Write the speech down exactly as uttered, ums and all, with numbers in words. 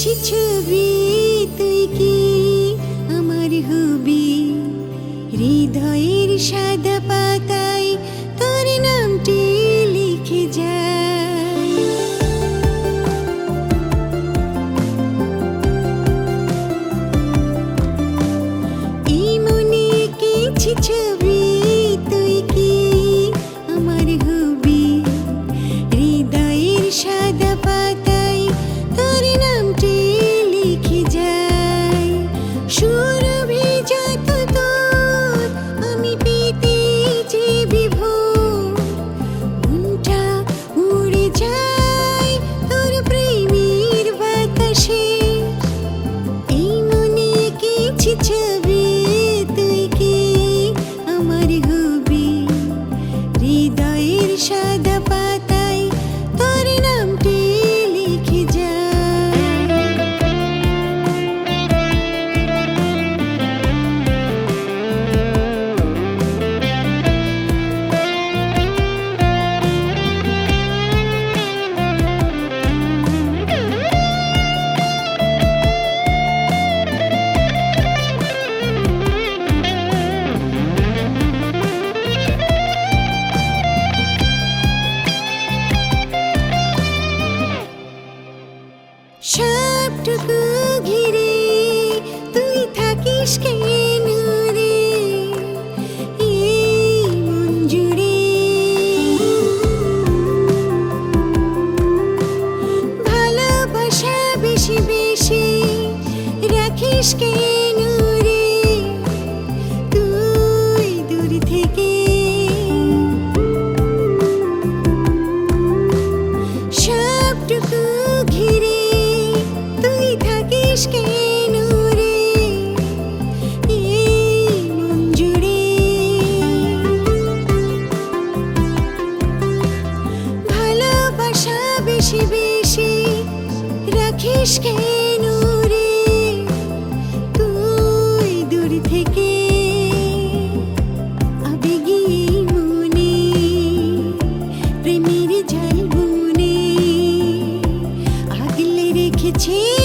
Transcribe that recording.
এঁকেছি ছবি, তুই কি আমার হবি? হৃদয়ের সাদা পাতায় তোর নামটি লিখে যায়। এই মনে এঁকেছি ছবি, তুই কি আমার হবি? হৃদয়ের সাদা পাতায় তোর নামটি লিখে যায়। সুরভি যত তোর আমি পেতে যে বিভোর, মনটা উড়ে যায় তোর প্রেমের বাতাসে। এই মনে এঁকেছি ছবি, তুই কি আমার হবি? হৃদয়ের সাদা পাতায় তোর নামটি লিখে যায়। সবটুকু ঘিরে তুই থাকিস কেন রে এই মন জুড়ে? ভালোবাসা বেশি বেশি রাখিস কেন রে তুই দূর থেকে? সবটুকু ঘিরে তুই থাকিস কেন রে এই মন জুড়ে? ভালোবাসা বেশি বেশি রাখিস কেন রে তুই দূর থেকে? আবেগী মনে প্রেমের ঝাল বনে আগলে রেখেছে